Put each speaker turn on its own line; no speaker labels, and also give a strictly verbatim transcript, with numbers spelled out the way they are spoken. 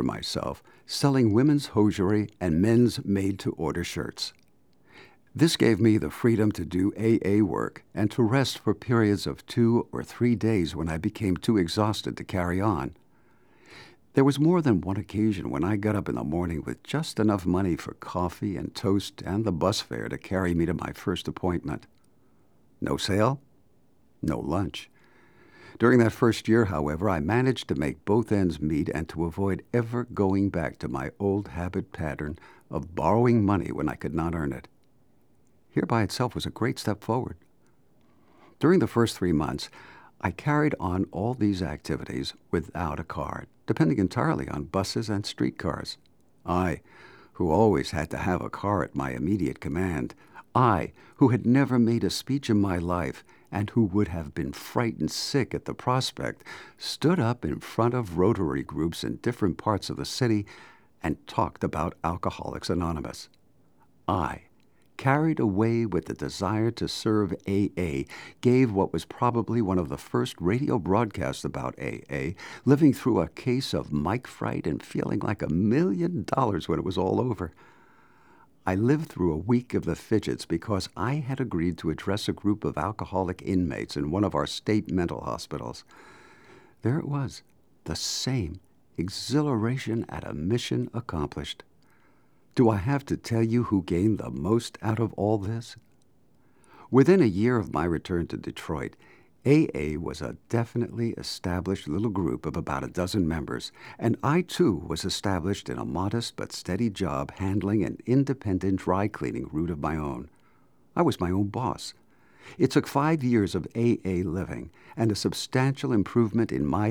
myself selling women's hosiery and men's made-to-order shirts. This gave me the freedom to do A A work and to rest for periods of two or three days when I became too exhausted to carry on. There was more than one occasion when I got up in the morning with just enough money for coffee and toast and the bus fare to carry me to my first appointment. No sale? No lunch. During that first year, however, I managed to make both ends meet and to avoid ever going back to my old habit pattern of borrowing money when I could not earn it. Here by itself was a great step forward. During the first three months, I carried on all these activities without a card, depending entirely on buses and streetcars. I, who always had to have a car at my immediate command, I, who had never made a speech in my life and who would have been frightened sick at the prospect, stood up in front of Rotary groups in different parts of the city and talked about Alcoholics Anonymous. I, carried away with the desire to serve A A, gave what was probably one of the first radio broadcasts about A A, living through a case of mic fright and feeling like a million dollars when it was all over. I lived through a week of the fidgets because I had agreed to address a group of alcoholic inmates in one of our state mental hospitals. There it was, the same exhilaration at a mission accomplished. Do I have to tell you who gained the most out of all this? Within a year of my return to Detroit, A A was a definitely established little group of about a dozen members, and I too was established in a modest but steady job handling an independent dry cleaning route of my own. I was my own boss. It took five years of A A living and a substantial improvement in my